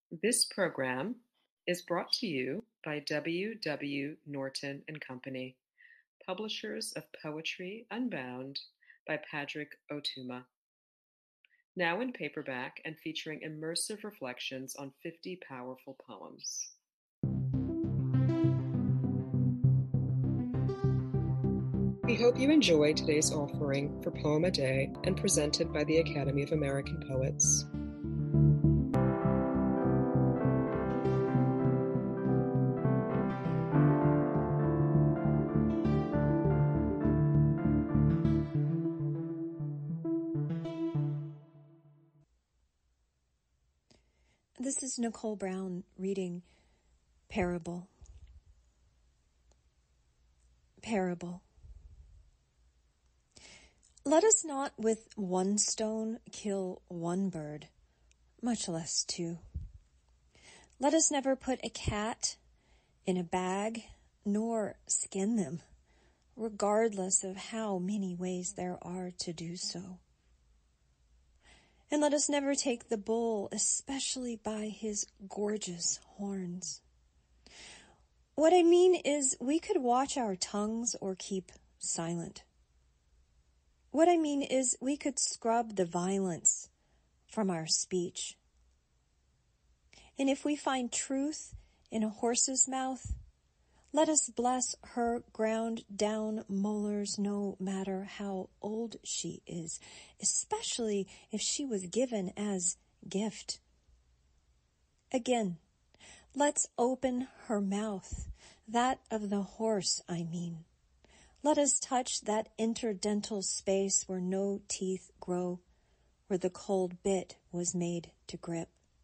This program is brought to you by W. W. Norton and Company, publishers of Poetry Unbound by Padraig Ó Tuama. Now in paperback and featuring immersive reflections on 50 powerful poems. We hope you enjoy today's offering for Poem a Day and presented by the Academy of American Poets. This is Nicole Brown reading Parable. Parable. Let us not with one stone kill one bird, much less two. Let us never put a cat in a bag, nor skin them, regardless of how many ways there are to do so. And let us never take the bull, especially by his gorgeous horns. What I mean is, we could watch our tongues or keep silent. What I mean is, we could scrub the violence from our speech. And if we find truth in a horse's mouth, let us bless her ground down molars no matter how old she is, especially if she was given as gift. Again, let's open her mouth, that of the horse, I mean. Let us touch that interdental space where no teeth grow, where the cold bit was made to grip.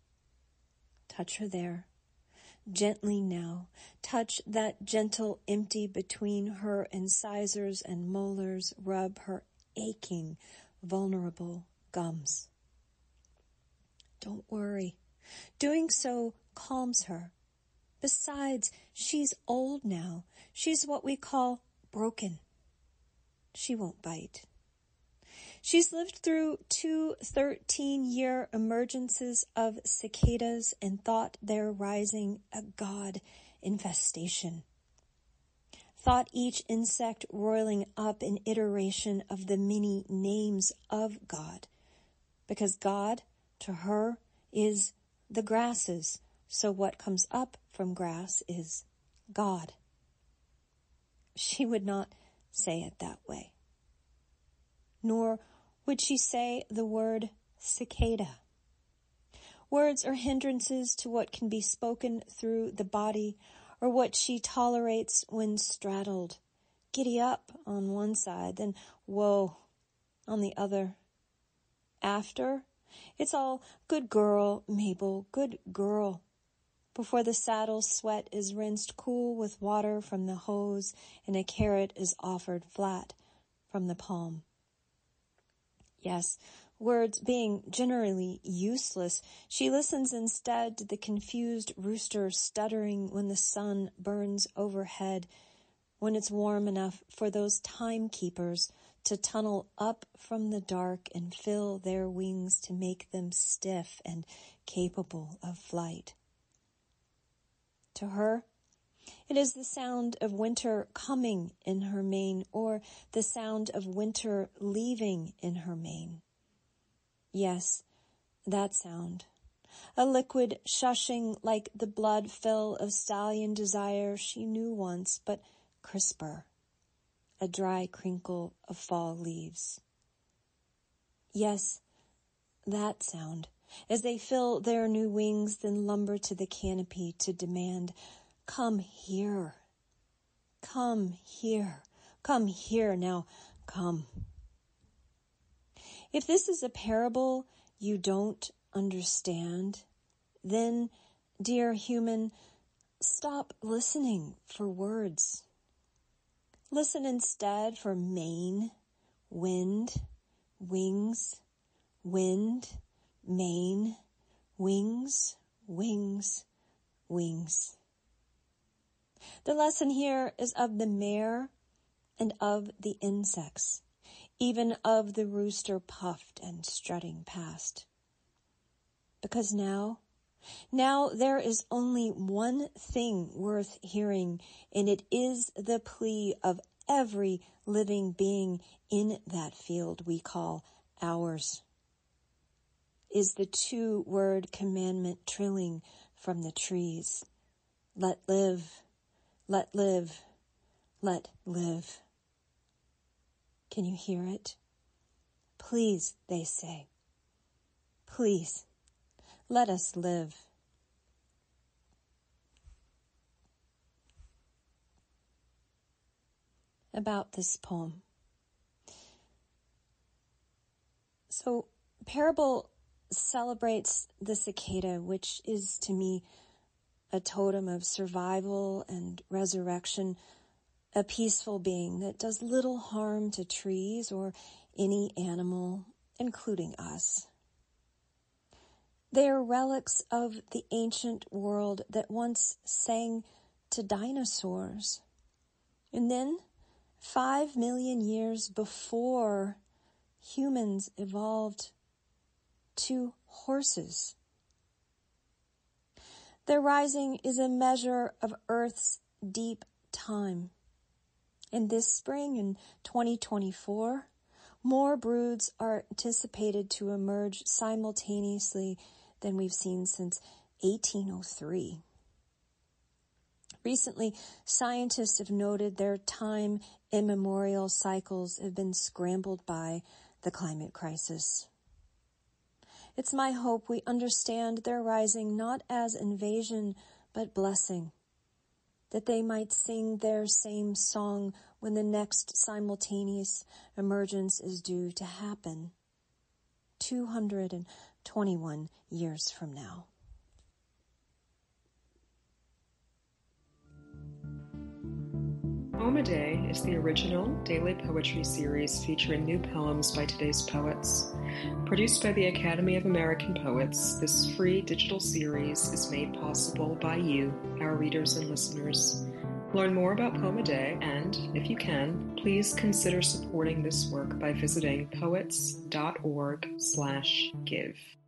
Touch her there. Gently now, touch that gentle empty between her incisors and molars, rub her aching, vulnerable gums. Don't worry. Doing so calms her. Besides, she's old now. She's what we call broken. She won't bite. She's lived through 2 13-year emergences of cicadas and thought their rising a god infestation. Thought each insect roiling up an iteration of the many names of God, because God, to her, is the grasses, so what comes up from grass is God. She would not say it that way. Nor would she say the word cicada. Words are hindrances to what can be spoken through the body, or what she tolerates when straddled. Giddy up on one side, then whoa on the other. After, it's all good girl, Mabel, good girl. Before the saddle sweat is rinsed cool with water from the hose and a carrot is offered flat from the palm. Yes, words being generally useless, she listens instead to the confused rooster stuttering when the sun burns overhead, when it's warm enough for those timekeepers to tunnel up from the dark and fill their wings to make them stiff and capable of flight. To her, it is the sound of winter coming in her mane, or the sound of winter leaving in her mane. Yes, that sound. A liquid shushing like the blood fill of stallion desire she knew once, but crisper. A dry crinkle of fall leaves. Yes, that sound, as they fill their new wings, then lumber to the canopy to demand, come here. Come here. Come here now. Come. If this is a parable you don't understand, then, dear human, stop listening for words. Listen instead for mane, wind, wings, wind, mane, wings, wings, wings. The lesson here is of the mare and of the insects, even of the rooster puffed and strutting past. Because now Now there is only one thing worth hearing, and it is the plea of every living being in that field we call ours. Is the 2-word commandment trilling from the trees. Let live, let live, let live. Can you hear it? Please, they say. Please, let us live. About this poem. So, Parable celebrates the cicada, which is to me a totem of survival and resurrection, a peaceful being that does little harm to trees or any animal, including us. They are relics of the ancient world that once sang to dinosaurs. And then, 5 million years before humans evolved, to horses. Their rising is a measure of Earth's deep time. And this spring, in 2024, more broods are anticipated to emerge simultaneously than we've seen since 1803. Recently, scientists have noted their time immemorial cycles have been scrambled by the climate crisis. It's my hope we understand their rising not as invasion, but blessing, that they might sing their same song when the next simultaneous emergence is due to happen 221 years from now. Poem a Day is the original daily poetry series featuring new poems by today's poets. Produced by the Academy of American Poets, this free digital series is made possible by you, our readers and listeners. Learn more about Poem a Day and, if you can, please consider supporting this work by visiting poets.org/give.